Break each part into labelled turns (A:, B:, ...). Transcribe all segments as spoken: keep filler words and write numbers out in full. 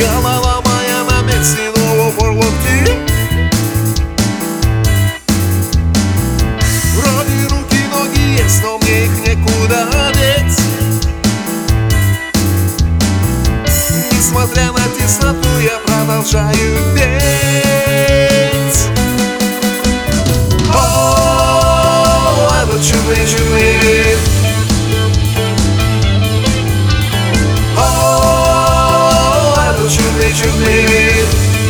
A: Голова моя на месте, но упор в локти. Вроде руки, ноги есть, но мне их некуда деть. Несмотря на тесноту, я продолжаю петь. О, этот чудный, чудный вид. О, этот чудный, чудный вид.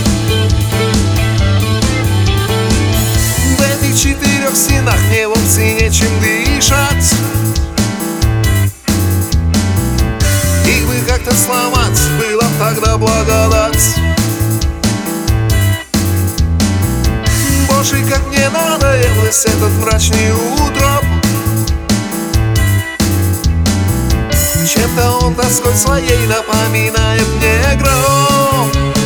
A: В этих четырех стенах мне вовсе нечем дышать. Их бы как-то сломать, было тогда благодать. Боже, как мне надоелось этот мрачный утроп. Чем-то он тоской своей напоминает мне гром.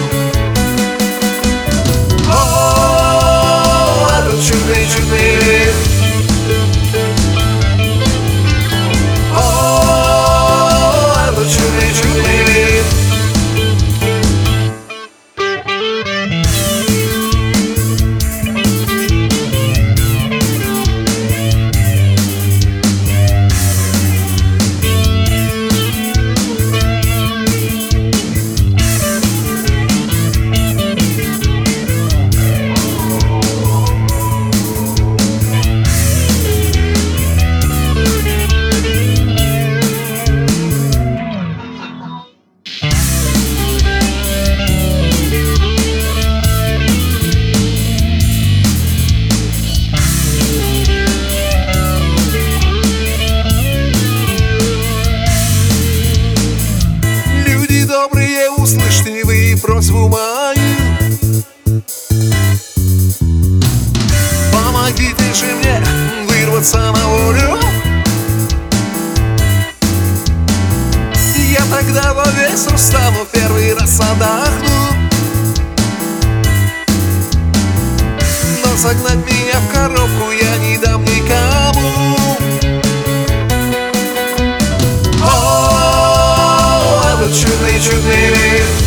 A: О, этот чудный, чудный вид. О, этот чудный, чудный вид. Добрые, услышьте вы просьбу мою. Помогите же мне вырваться на волю. Я тогда во весь встану, первый раз отдохну. Но загнать меня в коробку я не дам никому. Чудный, чудный вид.